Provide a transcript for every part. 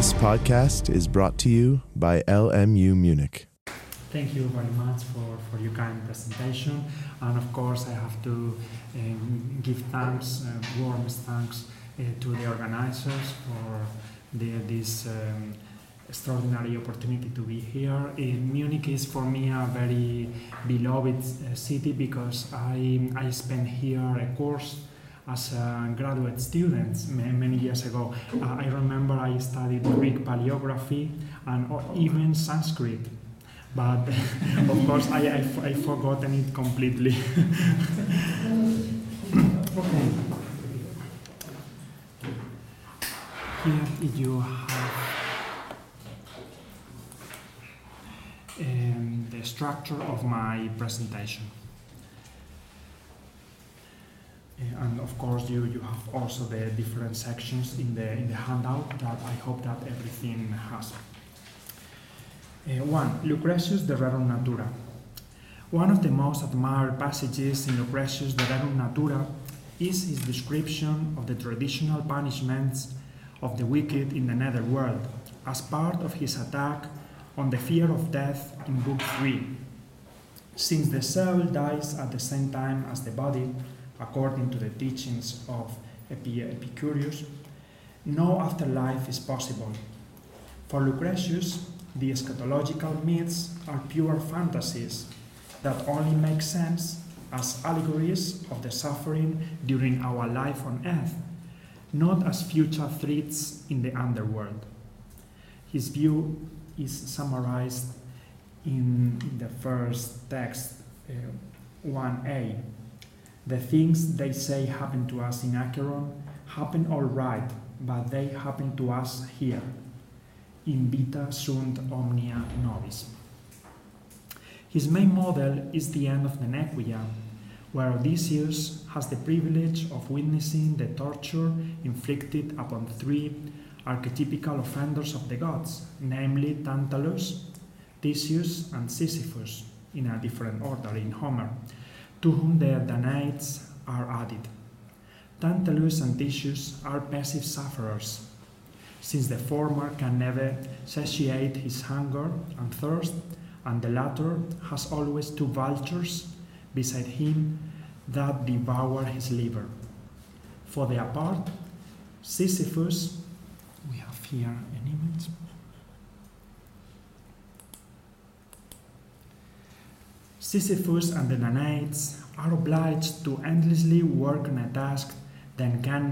This podcast is brought to you by LMU Munich. Thank you very much for your kind presentation, and of course I have to give thanks, warm thanks to the organizers for this extraordinary opportunity to be here. Munich is for me a very beloved city because I spent here a course as a graduate student many years ago. I remember I studied Greek paleography and even Sanskrit. But of course, I forgotten it completely. Okay. Here you have the structure of my presentation. And of course, you have also the different sections in the handout that I hope that everything has. 1. Lucretius de Rerum Natura. One of the most admired passages in Lucretius de Rerum Natura is his description of the traditional punishments of the wicked in the netherworld as part of his attack on the fear of death in Book 3. Since the soul dies at the same time as the body, according to the teachings of Epicurus, no afterlife is possible. For Lucretius, the eschatological myths are pure fantasies that only make sense as allegories of the suffering during our life on earth, not as future threats in the underworld. His view is summarized in the first text, 1a. The things they say happen to us in Acheron happen all right, but they happen to us here. In vita sunt omnia nobis. His main model is the end of the Nequia, where Odysseus has the privilege of witnessing the torture inflicted upon 3 archetypical offenders of the gods, namely Tantalus, Theseus, and Sisyphus, in a different order in Homer, to whom the Danaids are added. Tantalus and Theseus are passive sufferers, since the former can never satiate his hunger and thirst, and the latter has always 2 vultures beside him that devour his liver. For their part, Sisyphus, we have here an image. Sisyphus and the Danaids are obliged to endlessly work on a task that can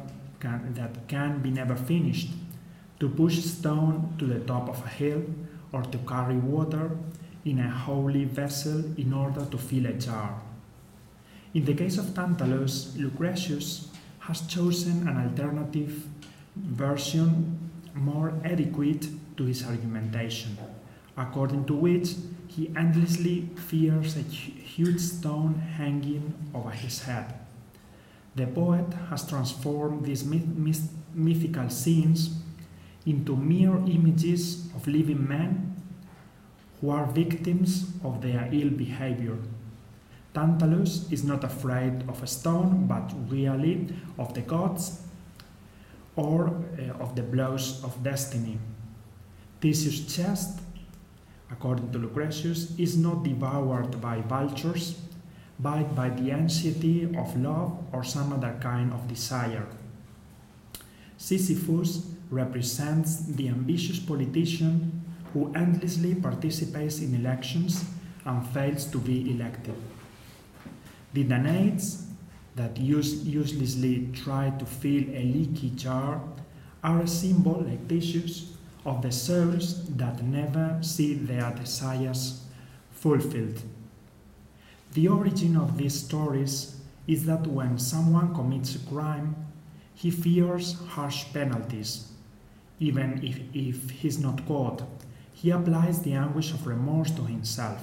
be never finished, to push stone to the top of a hill or to carry water in a holy vessel in order to fill a jar. In the case of Tantalus, Lucretius has chosen an alternative version more adequate to his argumentation, according to which he endlessly fears a huge stone hanging over his head. The poet has transformed these mythical scenes into mere images of living men who are victims of their ill behavior. Tantalus is not afraid of a stone, but really of the gods or of the blows of destiny. Theseus' chest, according to Lucretius, is not devoured by vultures, but by the anxiety of love or some other kind of desire. Sisyphus represents the ambitious politician who endlessly participates in elections and fails to be elected. The Danaids, that uselessly try to fill a leaky jar, are a symbol, like Theseus, of the souls that never see their desires fulfilled. The origin of these stories is that when someone commits a crime, he fears harsh penalties. Even if he's not caught, he applies the anguish of remorse to himself,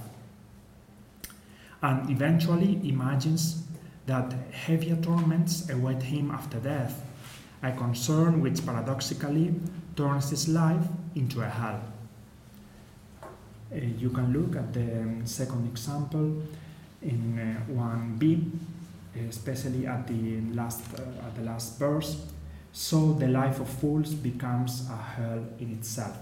and eventually imagines that heavier torments await him after death, a concern which paradoxically turns his life into a hell. You can look at the second example in 1b, especially at the last verse. So the life of fools becomes a hell in itself.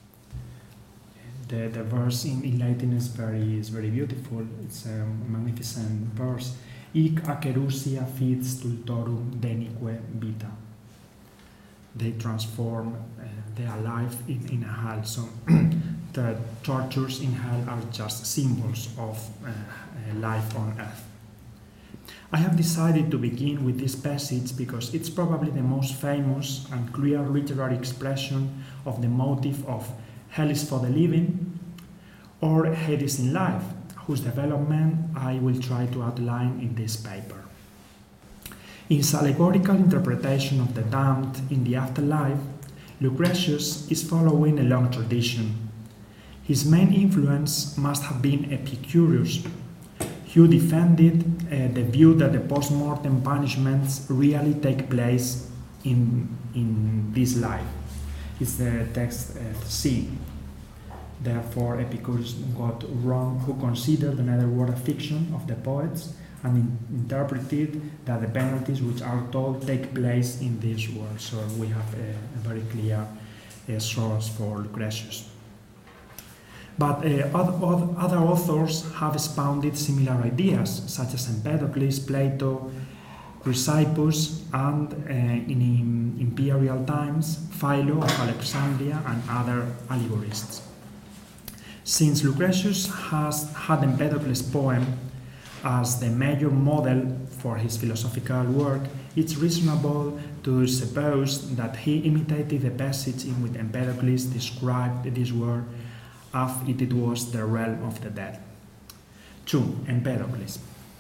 The verse in Latin is very beautiful. It's a magnificent verse. Hic acherusia fit stultorum denique vita. They transform their life in a hell. So the tortures in hell are just symbols of life on earth. I have decided to begin with this passage because it's probably the most famous and clear literary expression of the motive of hell is for the living or Hades in life, whose development I will try to outline in this paper. In his allegorical interpretation of the damned in the afterlife, Lucretius is following a long tradition. His main influence must have been Epicurus, who defended the view that the post-mortem punishments really take place in this life. It's the text C. Therefore, Epicurus got wrong, who considered the netherworld a fiction of the poets and interpreted that the penalties which are told take place in this world. So we have a very clear source for Lucretius. But other authors have expounded similar ideas, such as Empedocles, Plato, Chrysippus, and in imperial times, Philo of Alexandria and other allegorists. Since Lucretius has had Empedocles' poem as the major model for his philosophical work, it's reasonable to suppose that he imitated the passage in which Empedocles described this world as it was the realm of the dead. 2. Empedocles.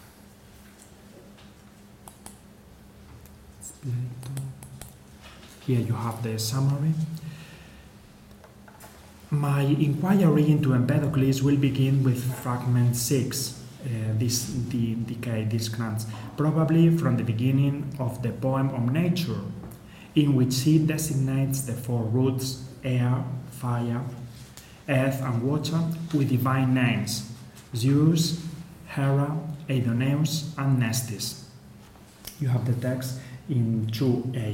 Here you have the summary. My inquiry into Empedocles will begin with fragment 6, the decay descants, probably from the beginning of the poem on nature, in which he designates the four roots, air, fire, earth and water, with divine names: Zeus, Hera, Aidoneus, and Nestis. You have the text in 2a.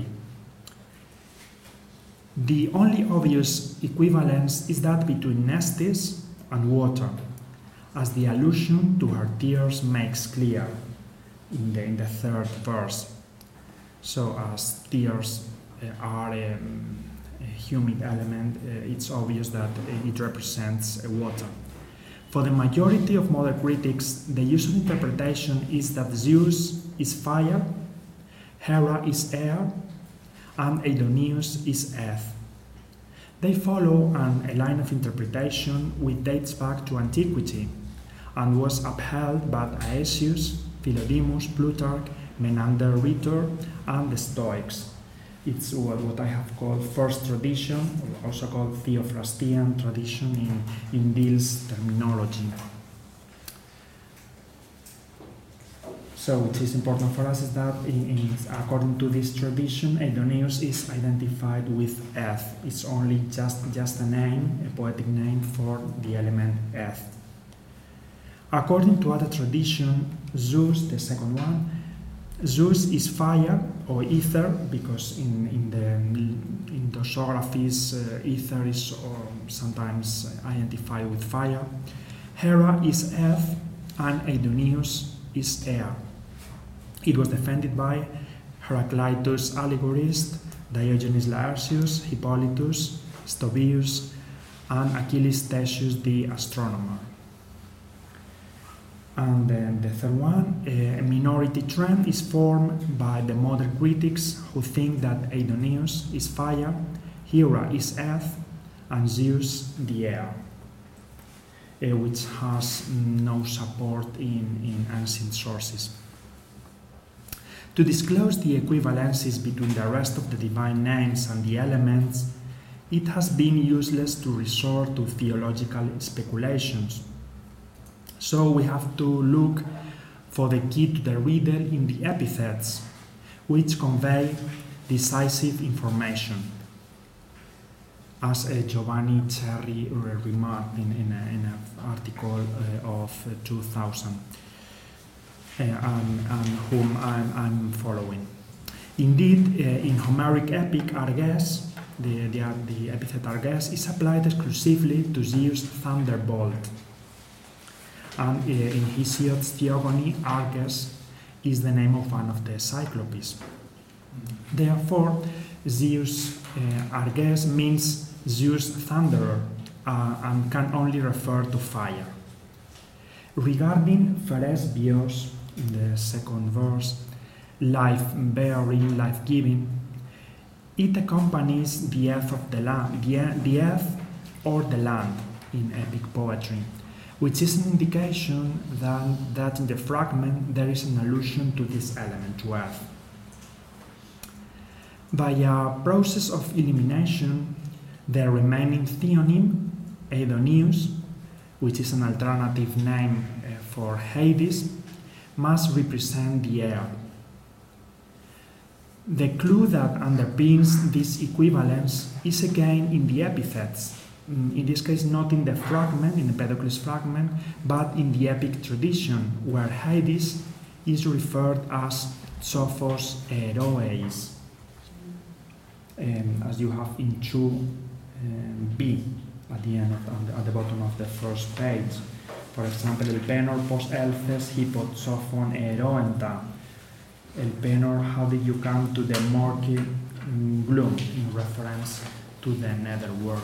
The only obvious equivalence is that between Nestis and water, as the allusion to her tears makes clear in the third verse. So as tears are a humid element, it's obvious that it represents water. For the majority of modern critics, the usual interpretation is that Zeus is fire, Hera is air, and Aidoneus is earth. They follow a line of interpretation which dates back to antiquity and was upheld by Aesius, Philodemus, Plutarch, Menander, Rhetor, and the Stoics. It's what I have called first tradition, or also called Theophrastian tradition in Dill's terminology. So what is important for us is that according to this tradition, Aidoneus is identified with earth. It's only just a name, a poetic name for the element earth. According to other tradition, Zeus, the second one, Zeus is fire or ether, because in dosographies, ether is sometimes identified with fire. Hera is earth, and Aidoneus is air. It was defended by Heraclitus allegorist, Diogenes Laertius, Hippolytus, Stobaeus, and Achilles Theseus the astronomer. And then the third one, a minority trend is formed by the modern critics who think that Aidoneus is fire, Hera is earth, and Zeus the air, which has no support in ancient sources. To disclose the equivalences between the rest of the divine names and the elements, it has been useless to resort to theological speculations. So we have to look for the key to the riddle in the epithets, which convey decisive information, as Giovanni Cerri remarked in an article of 2000, and whom I'm following. Indeed, in Homeric epic, Arges, the epithet Arges is applied exclusively to Zeus' thunderbolt. And in Hesiod's Theogony, Arges is the name of one of the Cyclopes. Therefore, Zeus Arges means Zeus thunderer and can only refer to fire. Regarding Pheres Bios, in the second verse, life-bearing, life-giving, it accompanies the earth of the land, the earth or the land in epic poetry, which is an indication that in the fragment there is an allusion to this element, to earth. By a process of elimination, the remaining theonym, Aidoneus, which is an alternative name for Hades, must represent the air. The clue that underpins this equivalence is again in the epithets, in this case not in the fragment, in the Empedocles fragment, but in the epic tradition, where Hades is referred as Sophos Eroeis, as you have in 2b at the end at the bottom of the first page. For example, El penor pos elces hipot sophon eroenta. El penor, how did you come to the murky gloom, in reference to the netherworld.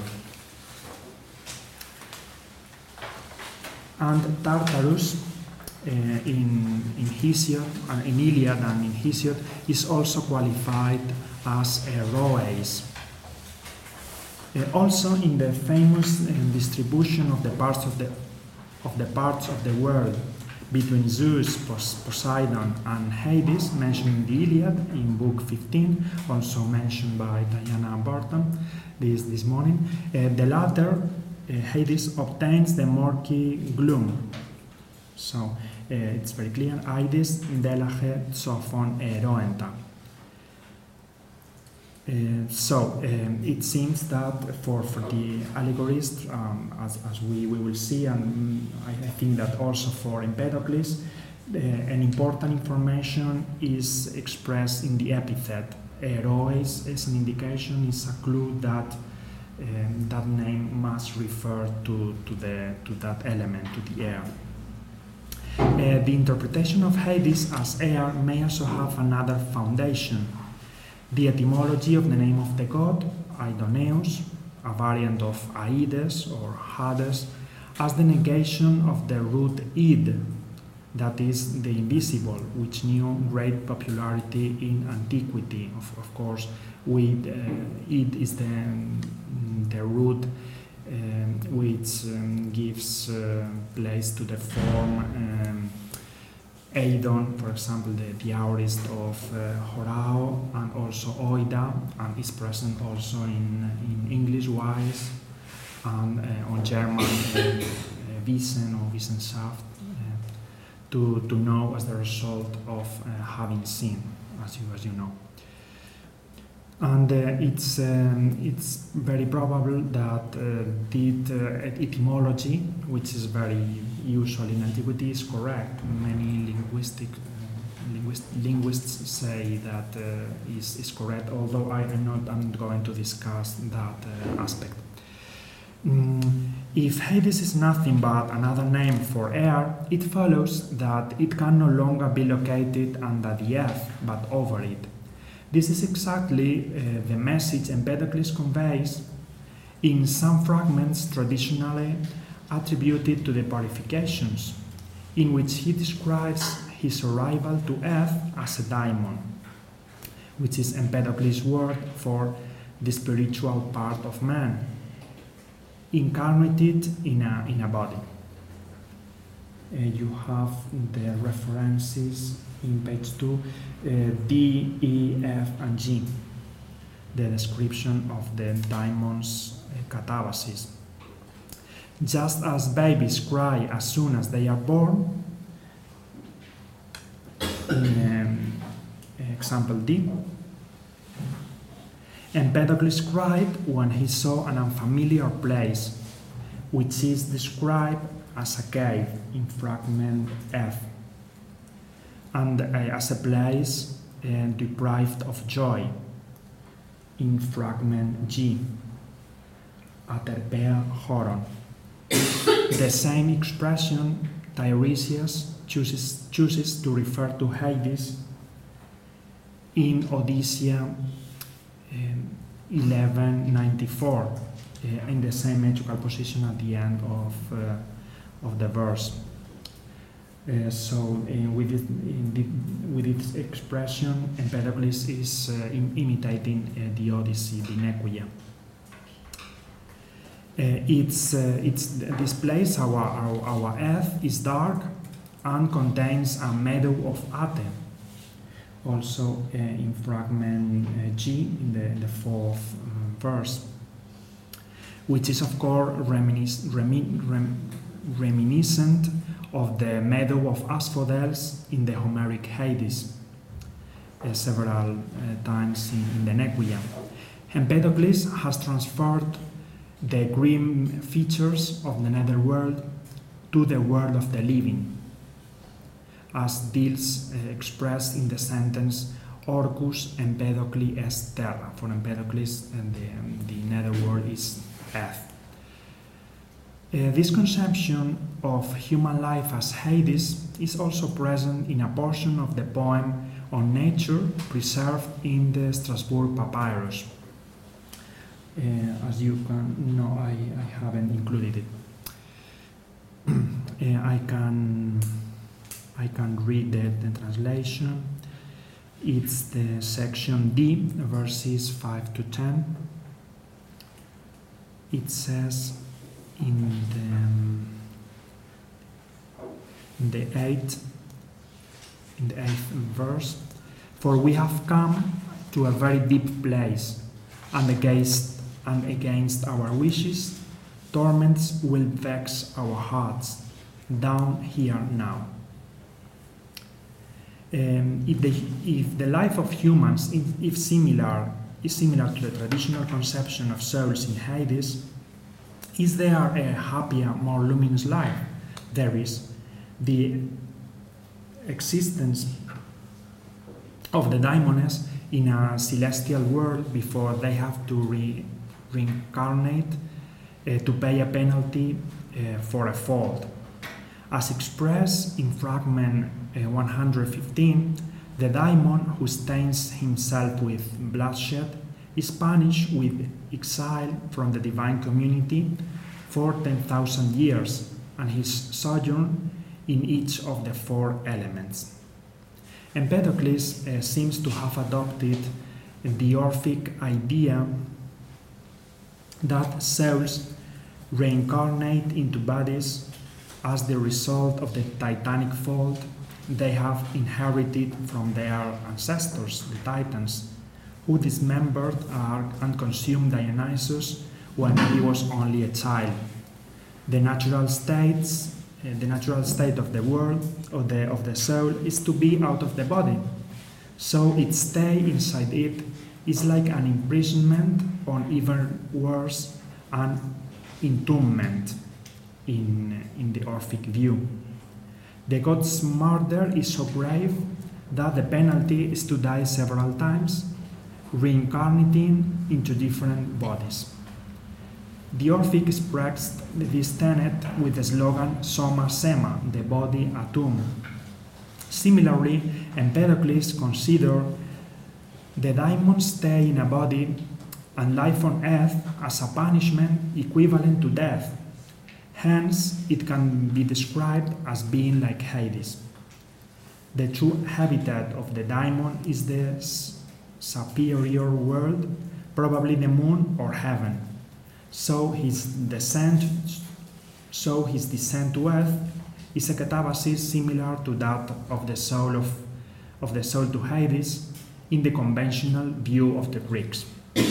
And Tartarus in Hesiod, in Iliad and in Hesiod, is also qualified as Eroeis. Also in the famous distribution of the parts of the world between Zeus, Poseidon, and Hades, mentioned in the Iliad in Book 15, also mentioned by Diana Burton this morning. The latter, Hades, obtains the murky gloom. So it's very clear. Hades delage sophon eroenta. So it seems that for the allegorists, as we will see, and I think that also for Empedocles, an important information is expressed in the epithet. Eroes is an indication, is a clue that that name must refer to that element, to the air. The interpretation of Hades as air may also have another foundation. The etymology of the name of the god, Aidoneus, a variant of Aides or Hades, as the negation of the root id, that is the invisible, which knew great popularity in antiquity. Of course, id is the root which gives place to the form Eidon, for example, the aorist of Horao, and also Oida, and is present also in English wise, and on German Wissen or Wissenschaft, to know as the result of having seen, as you know. And it's very probable that the etymology, which is very usual in antiquity, is correct. Many linguists say that is correct, although I'm not going to discuss that aspect. If Hades is nothing but another name for air, it follows that it can no longer be located under the earth, but over it. This is exactly the message Empedocles conveys in some fragments traditionally attributed to the Parifications, in which he describes his arrival to earth as a daimon, which is Empedocles' word for the spiritual part of man, incarnated in a body. You have the references in page 2, D, E, F, and G, the description of the daemon's catabasis. Just as babies cry as soon as they are born, in example D, Empedocles cried when he saw an unfamiliar place, which is described as a cave in fragment F, and as a place and deprived of joy in fragment G, aterpea horon. The same expression Tiresias chooses to refer to Hades in Odyssea 1194, in the same metrical position at the end of the verse. With its expression, Empedocles is imitating the Odyssey, the Nequia. It displays our earth is dark and contains a meadow of Ate, also in fragment G in the fourth verse, which is of course reminiscent of the meadow of asphodels in the Homeric Hades, several times in the Nequia. Empedocles has transferred the grim features of the netherworld to the world of the living, as Diels expressed in the sentence Orcus Empedocli est terra. For Empedocles, the netherworld is earth. This conception of human life as Hades is also present in a portion of the poem on nature preserved in the Strasbourg Papyrus. As you can know, I haven't included it. I can read the translation. It's the section D, verses 5 to 10. It says in the eighth verse, "For we have come to a very deep place, and against our wishes, torments will vex our hearts down here now." If the life of humans is similar to the traditional conception of souls in Hades, is there a happier, more luminous life? There is. The existence of the daimones in a celestial world before they have to reincarnate to pay a penalty for a fault. As expressed in fragment 115, the daimon who stains himself with bloodshed is punished with exile from the divine community for 10,000 years and his sojourn in each of the four elements. Empedocles seems to have adopted the Orphic idea that souls reincarnate into bodies as the result of the titanic fault they have inherited from their ancestors, the Titans, who dismembered and consumed Dionysus when he was only a child. The natural state of the world, of the soul, is to be out of the body. So its stay inside it is like an imprisonment, or even worse, an entombment in the Orphic view. The god's murder is so grave that the penalty is to die several times, reincarnating into different bodies. The Orphic expressed this tenet with the slogan Soma Sema, the body a tomb. Similarly, Empedocles considered the daimons stay in a body and life on earth as a punishment equivalent to death. Hence, it can be described as being like Hades. The true habitat of the daimon is the superior world, probably the moon or heaven. So his descent to earth is a catabasis similar to that of the soul to Hades in the conventional view of the Greeks.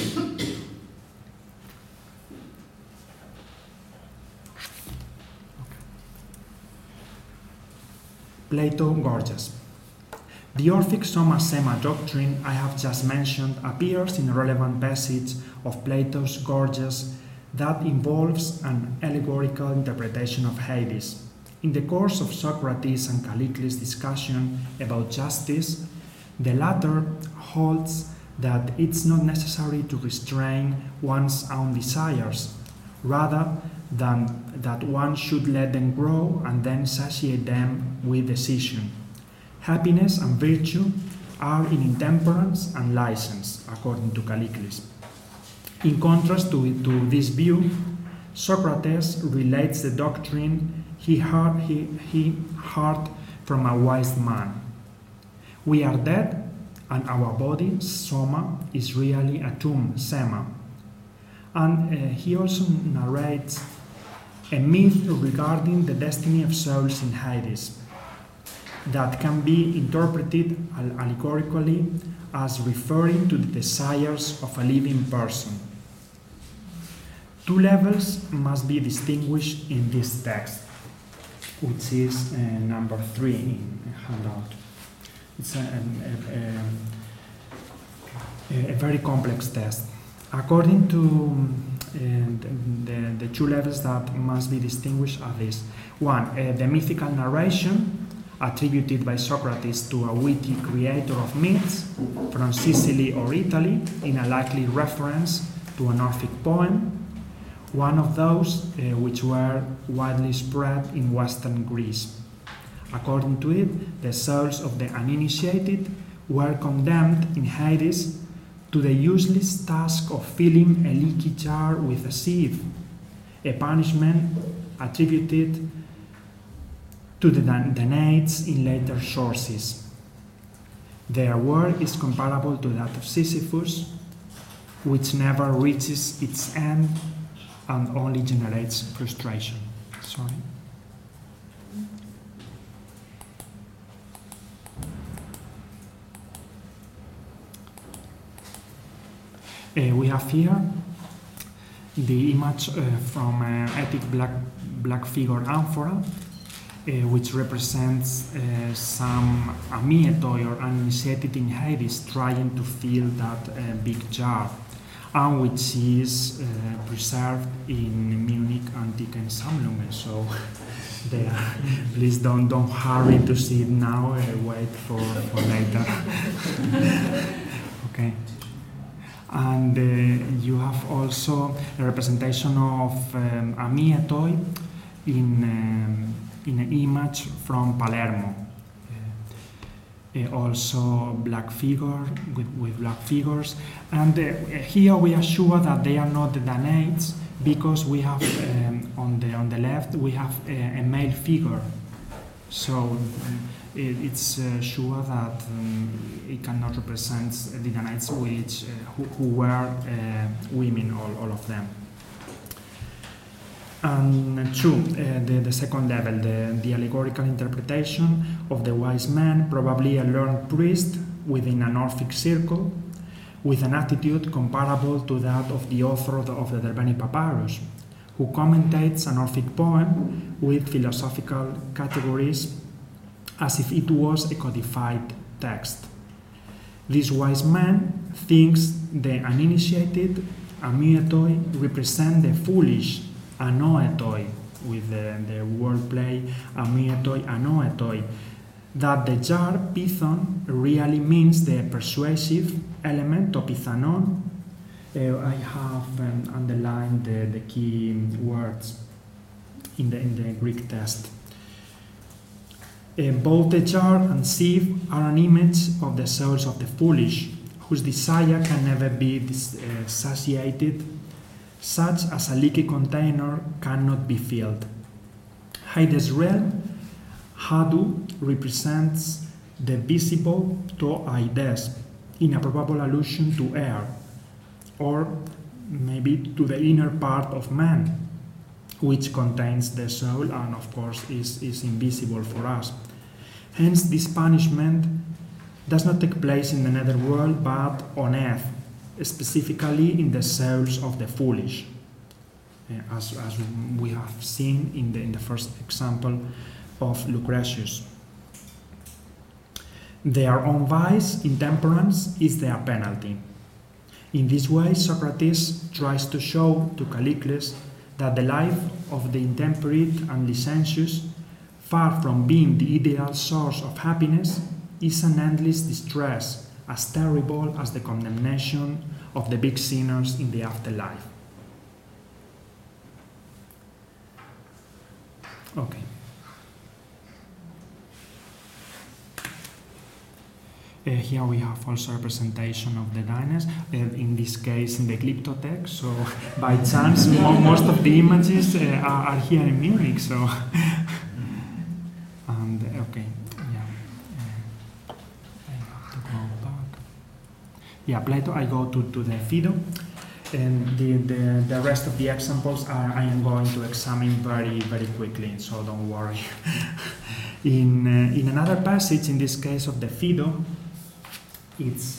Plato Gorgias. The Orphic Soma Sema doctrine I have just mentioned appears in a relevant passage of Plato's Gorgias that involves an allegorical interpretation of Hades. In the course of Socrates and Callicles' discussion about justice, The latter holds that it's not necessary to restrain one's own desires, rather than that one should let them grow and then satiate them with decision. Happiness and virtue are in intemperance and license, according to Callicles. In contrast to this view, Socrates relates the doctrine he heard from a wise man. We are dead, and our body, soma, is really a tomb, sema. And he also narrates a myth regarding the destiny of souls in Hades that can be interpreted allegorically as referring to the desires of a living person. Two levels must be distinguished in this text, which is number 3 in the handout. It's a very complex text. According to the two levels that must be distinguished are these. One, the mythical narration attributed by Socrates to a witty creator of myths from Sicily or Italy, in a likely reference to an Orphic poem, one of those which were widely spread in Western Greece. According to it, the souls of the uninitiated were condemned in Hades to the useless task of filling a leaky jar with a sieve, a punishment attributed to the Danaids in later sources. Their work is comparable to that of Sisyphus, which never reaches its end and only generates frustration. Sorry. We have here the image from Ethic Black Figure Amphora, which represents some amietoi or uninitiated in Hades trying to fill that big jar, and which is preserved in Munich Antikensammlungen. So there, please don't hurry to see it now. Wait for later. Okay. And you have also a representation of amietoi in an image from Palermo. Also black figure with black figures, and here we are sure that they are not the Danaids, because we have on the left we have a male figure, so it's sure that it cannot represent the Danaids, which who were women, all of them. And two, the second level, the allegorical interpretation of the wise man, probably a learned priest within an Orphic circle, with an attitude comparable to that of the author of the Derbeni Papyrus, who commentates an Orphic poem with philosophical categories as if it was a codified text. This wise man thinks the uninitiated amietoi represent the foolish anoetoi, with the wordplay amietoi anoetoi, that the jar pithon really means the persuasive element of pithanon. I have underlined the key words in the Greek text. Both the jar and sieve are an image of the souls of the foolish, whose desire can never be satiated, such as a leaky container cannot be filled. Hades' realm, Hadu, represents the visible to Aides, in a probable allusion to air, or maybe to the inner part of man, which contains the soul and of course is invisible for us. Hence this punishment does not take place in the netherworld but on earth, specifically in the souls of the foolish, as we have seen in the first example of Lucretius. Their own vice, intemperance, is their penalty. In this way, Socrates tries to show to Callicles that the life of the intemperate and licentious, far from being the ideal source of happiness, is an endless distress, as terrible as the condemnation of the big sinners in the afterlife. Okay. Here we have also a representation of the diners, in this case in the Glyptotek, so by chance most of the images are here in Munich, so and okay, yeah, I have to go back. Yeah, Plato, I go to the Phaedo, and the rest of the examples I am going to examine very, very quickly, so don't worry. In another passage, in this case of the Phaedo, it's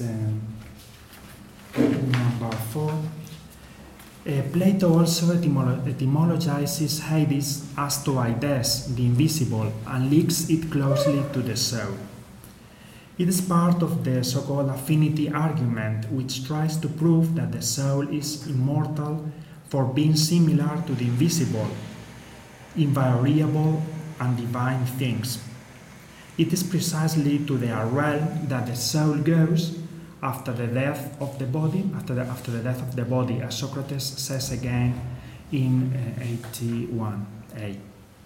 number 4. Plato also etymologizes Hades as to Aides, the invisible, and links it closely to the soul. It is part of the so-called affinity argument, which tries to prove that the soul is immortal for being similar to the invisible, invariable, and divine things. It is precisely to their realm that the soul goes after the death of the body, after the death of the body, as Socrates says again in 81a.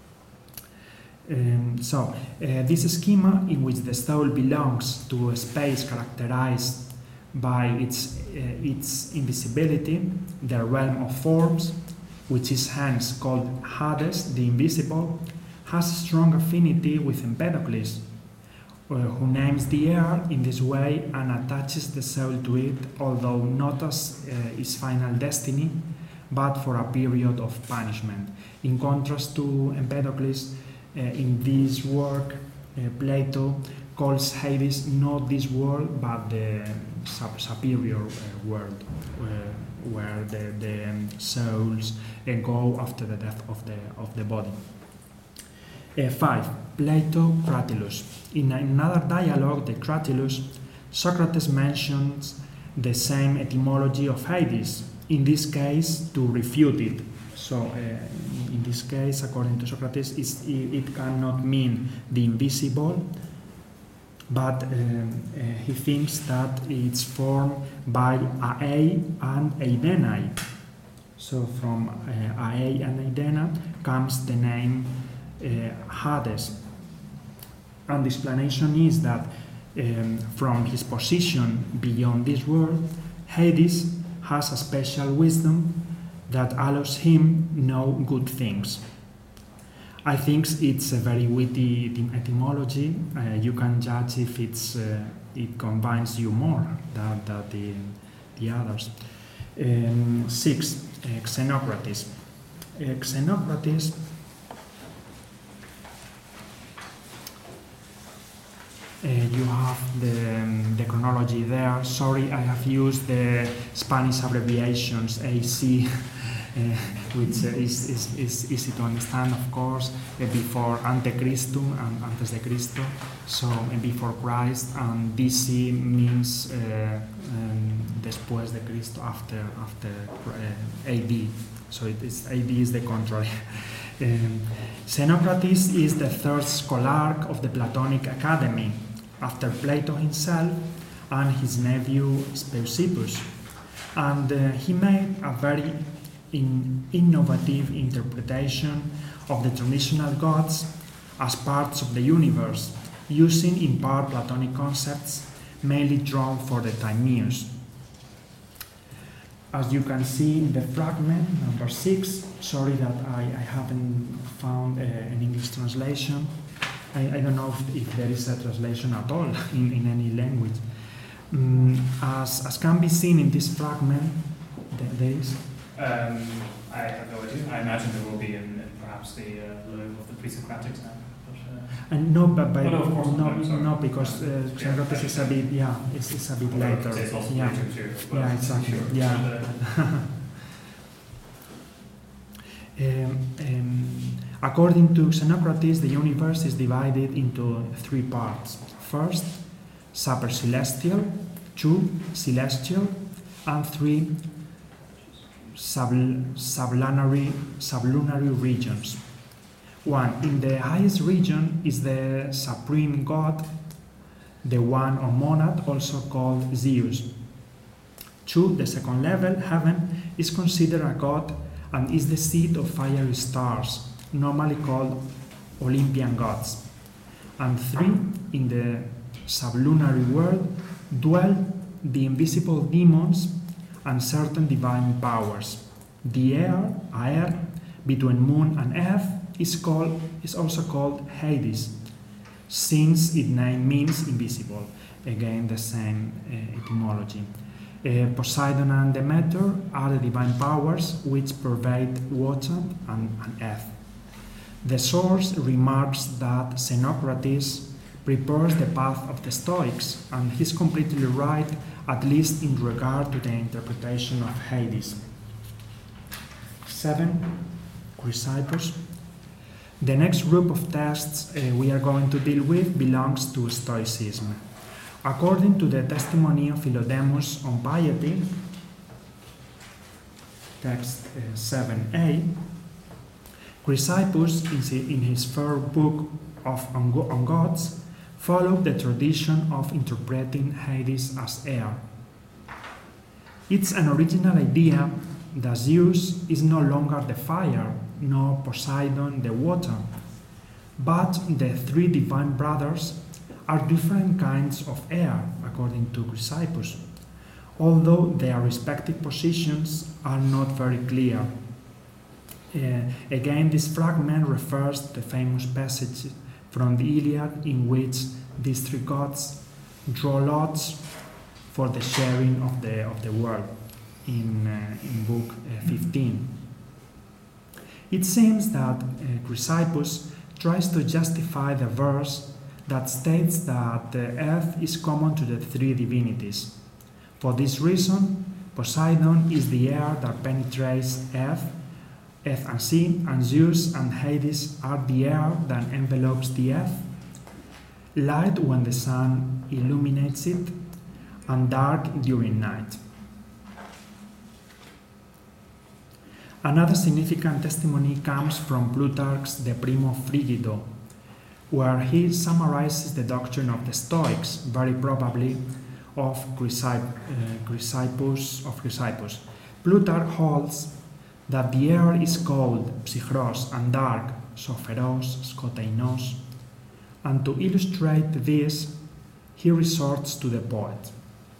This schema in which the soul belongs to a space characterized by its invisibility, the realm of forms, which is hence called Hades, the invisible, has a strong affinity with Empedocles, who names the air in this way and attaches the soul to it, although not as its final destiny, but for a period of punishment. In contrast to Empedocles, in this work, Plato calls Hades not this world, but the superior world, where the souls go after the death of the body. 5. Plato, Cratylus. In another dialogue, the Cratylus, Socrates mentions the same etymology of Hades, in this case to refute it. So, in this case, according to Socrates, it cannot mean the invisible, but he thinks that it's formed by Ae and Eidenai. So, from Ae and Eidena comes the name Hades. And the explanation is that from his position beyond this world, Hades has a special wisdom that allows him know good things. I think it's a very witty etymology. You can judge if it combines you more than the others. 6. Xenocrates. Xenocrates you have the chronology there. Sorry, I have used the Spanish abbreviations AC, which is easy to understand, of course, before Ante Christum and Antes de Cristo, so before Christ, and BC means después de Cristo, after AD, so AD is the contrary. Xenocrates is the third scholar of the Platonic Academy, after Plato himself and his nephew Speusippus, and he made a very innovative interpretation of the traditional gods as parts of the universe, using in part Platonic concepts mainly drawn for the Timaeus. As you can see in the fragment number 6, sorry that I haven't found an English translation. I don't know if there is a translation at all in any language. As can be seen in this fragment, there is. I have no idea. I imagine there will be in perhaps the Louvre of the pre-Socratic time. No, but no, of course, no, because Xenocrates is a bit, it's a bit later. It's also yeah, exactly. Sure. Yeah. According to Xenocrates, the universe is divided into 3 parts. First, super-celestial, 2, celestial, and 3, sublunary regions. 1. In the highest region is the supreme god, the one or monad also called Zeus. 2. The second level, heaven, is considered a god and is the seat of fiery stars, normally called Olympian gods. And 3. In the sublunary world dwell the invisible demons and certain divine powers. The air between moon and earth is also called Hades, since its name means invisible. Again, the same etymology. Poseidon and Demeter are the divine powers which pervade water and earth. The source remarks that Xenocrates prepares the path of the Stoics, and he's completely right, at least in regard to the interpretation of Hades. 7. Chrysippus. The next group of texts we are going to deal with belongs to Stoicism. According to the testimony of Philodemus on piety, text 7a, Chrysippus, in his third book on gods, followed the tradition of interpreting Hades as air. It's an original idea that Zeus is no longer the fire, nor Poseidon the water, but the three divine brothers are different kinds of air, according to Chrysippus, although their respective positions are not very clear. Again, this fragment refers to the famous passage from the Iliad in which these three gods draw lots for the sharing of the world in book 15. It seems that Chrysippus tries to justify the verse that states that the earth is common to the three divinities. For this reason, Poseidon is the air that penetrates earth and sea, and Zeus and Hades are the air that envelopes the earth, light when the sun illuminates it, and dark during night. Another significant testimony comes from Plutarch's De Primo Frigido, where he summarizes the doctrine of the Stoics, very probably of Chrysippus. Plutarch holds that the air is cold, psychros, and dark, sopheros, skoteinos, and to illustrate this, he resorts to the poet.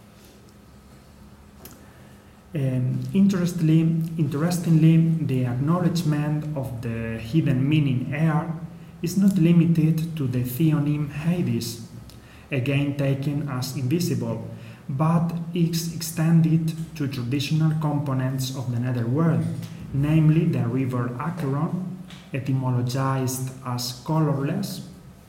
Interestingly, the acknowledgement of the hidden meaning air is not limited to the theonym Hades, again taken as invisible, but is extended to traditional components of the netherworld, namely the river Acheron, etymologized as colorless.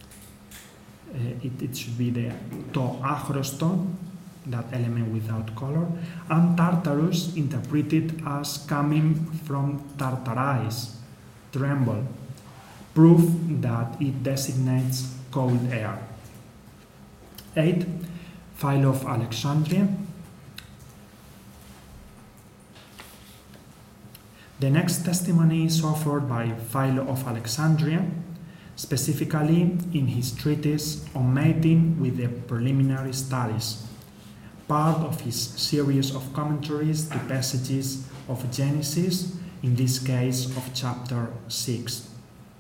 It should be the to achroston, that element without color, and Tartarus, interpreted as coming from Tartarais, tremble, proof that it designates cold air. 8. Philo of Alexandria. The next testimony is offered by Philo of Alexandria, specifically in his treatise on mating with the preliminary studies, part of his series of commentaries to passages of Genesis, in this case of chapter 6.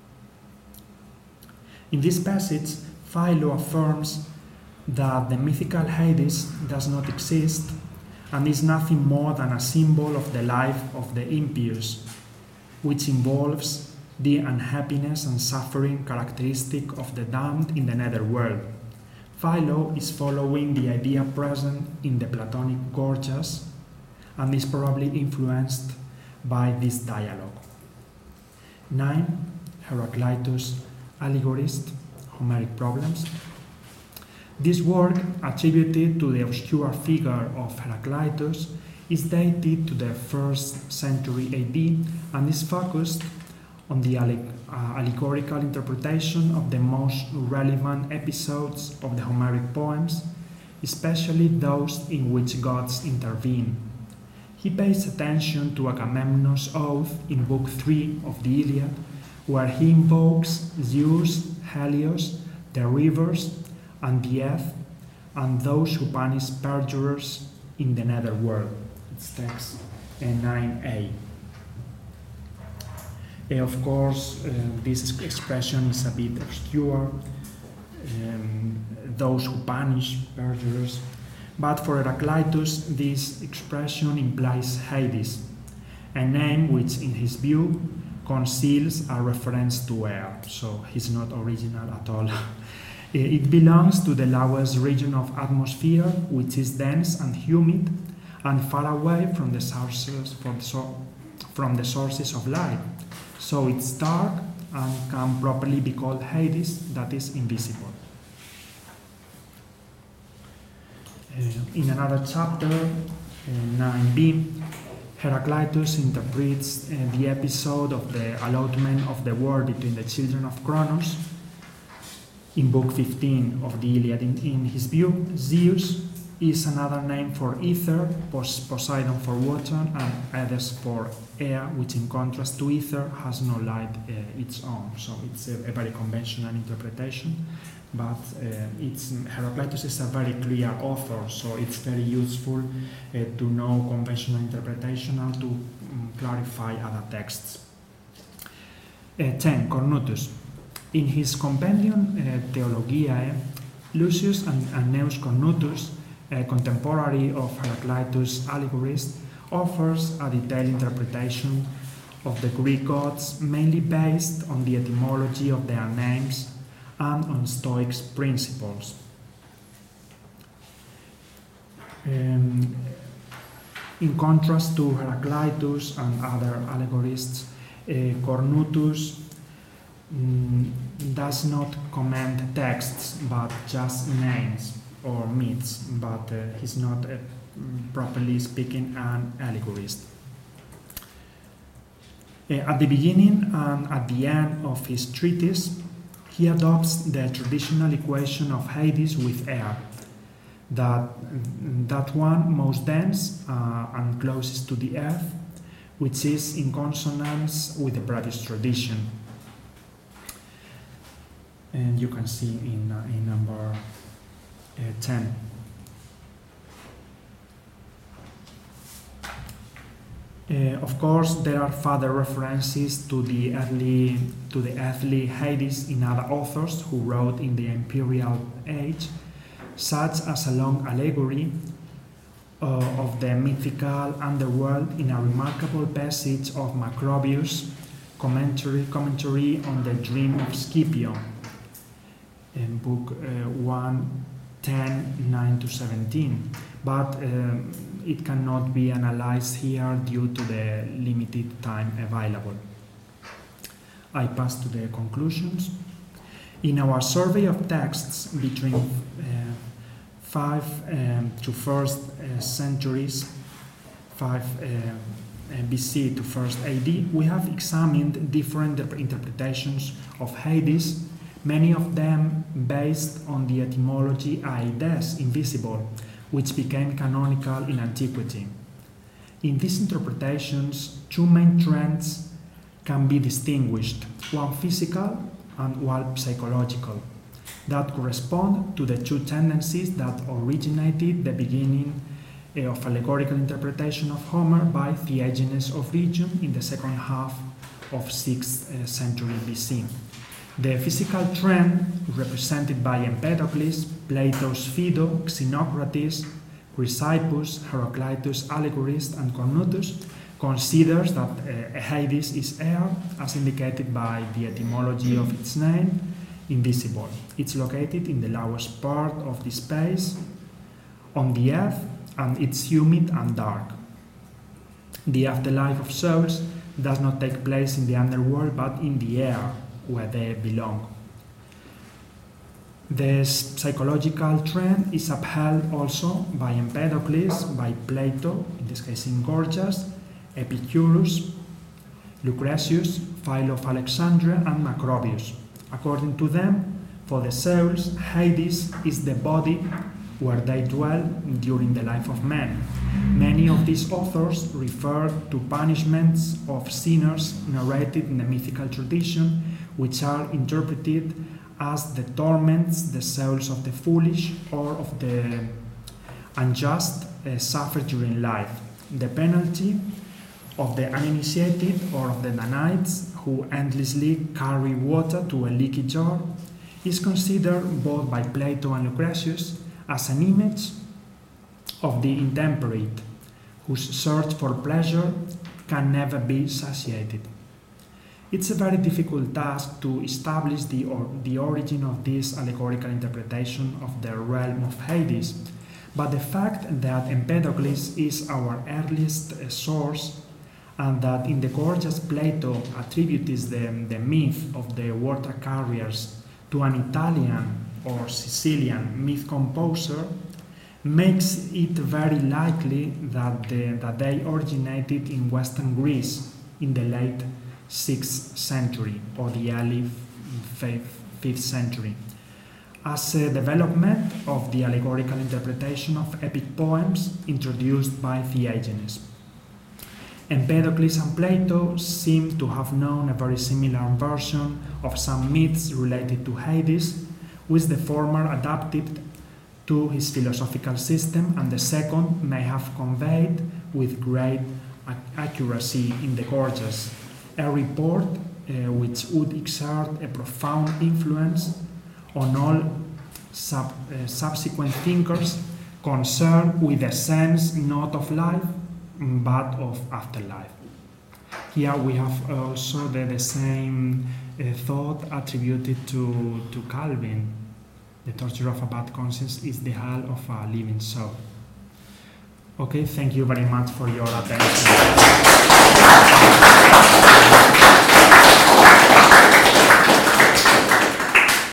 In this passage, Philo affirms that the mythical Hades does not exist and is nothing more than a symbol of the life of the impious, which involves the unhappiness and suffering characteristic of the damned in the netherworld. Philo is following the idea present in the Platonic Gorgias and is probably influenced by this dialogue. 9. Heraclitus, Allegorist, Homeric Problems. This work, attributed to the obscure figure of Heraclitus, is dated to the 1st century AD and is focused on the allegorical interpretation of the most relevant episodes of the Homeric poems, especially those in which gods intervene. He pays attention to Agamemnon's oath in Book 3 of the Iliad, where he invokes Zeus, Helios, the rivers, and the earth and those who punish perjurers in the netherworld. It's text 9a. Of course, this expression is a bit obscure, those who punish perjurers, but for Heraclitus this expression implies Hades, a name which in his view conceals a reference to air, so he's not original at all. It belongs to the lowest region of atmosphere, which is dense and humid and far away from the sources of light. So it's dark and can properly be called Hades, that is invisible. In another chapter, 9b, Heraclitus interprets the episode of the allotment of the war between the children of Cronos in Book 15 of the Iliad. In his view, Zeus is another name for ether, Poseidon for water, and Hades for air, which in contrast to ether has no light its own. So it's a very conventional interpretation, but Heraclitus is a very clear author, so it's very useful to know conventional interpretation and to clarify other texts. 10. Cornutus. In his compendium Theologiae, Lucius Annaeus Cornutus, a contemporary of Heraclitus' allegorist, offers a detailed interpretation of the Greek gods, mainly based on the etymology of their names and on Stoic principles. In contrast to Heraclitus and other allegorists, Cornutus does not comment texts but just names or myths, but he's not properly speaking an allegorist. At the beginning and at the end of his treatise, he adopts the traditional equation of Hades with air, that one most dense and closest to the earth, which is in consonance with the British tradition. And you can see in number 10. Of course, there are further references to the earthly Hades in other authors who wrote in the imperial age, such as a long allegory of the mythical underworld in a remarkable passage of Macrobius' commentary on the dream of Scipio, in Book 1, 10, 9 to 17, but it cannot be analyzed here due to the limited time available. I pass to the conclusions. In our survey of texts between 5 to 1st centuries, 5 BC to 1st AD, we have examined different interpretations of Hades, many of them based on the etymology Aides, invisible, which became canonical in antiquity. In these interpretations, two main trends can be distinguished, one physical and one psychological, that correspond to the two tendencies that originated the beginning of allegorical interpretation of Homer by Theagenes of Rhegium in the second half of 6th century BC. The physical trend, represented by Empedocles, Plato's Phaedo, Xenocrates, Chrysippus, Heraclitus' allegorist, and Cornutus, considers that Hades is air, as indicated by the etymology of its name, invisible. It's located in the lowest part of the space on the earth, and it's humid and dark. The afterlife of souls does not take place in the underworld, but in the air, where they belong. The psychological trend is upheld also by Empedocles, by Plato, in this case in Gorgias, Epicurus, Lucretius, Philo of Alexandria, and Macrobius. According to them, for the souls, Hades is the body where they dwell during the life of man. Many of these authors refer to punishments of sinners narrated in the mythical tradition, which are interpreted as the torments the souls of the foolish or of the unjust suffer during life. The penalty of the uninitiated or of the Danites who endlessly carry water to a leaky jar is considered both by Plato and Lucretius as an image of the intemperate, whose search for pleasure can never be satiated. It's a very difficult task to establish the origin of this allegorical interpretation of the realm of Hades, but the fact that Empedocles is our earliest source and that in the Gorgias Plato attributes the myth of the water carriers to an Italian or Sicilian myth composer makes it very likely that they originated in Western Greece in the late 6th century or the early 5th century, as a development of the allegorical interpretation of epic poems introduced by Theagenes. Empedocles and Plato seem to have known a very similar version of some myths related to Hades, with the former adapted to his philosophical system and the second may have conveyed with great accuracy in the Gorgias, a report which would exert a profound influence on all subsequent thinkers concerned with the sense not of life but of afterlife. Here we have also the same thought attributed to Calvin. The torture of a bad conscience is the hell of a living soul. Okay, thank you very much for your attention.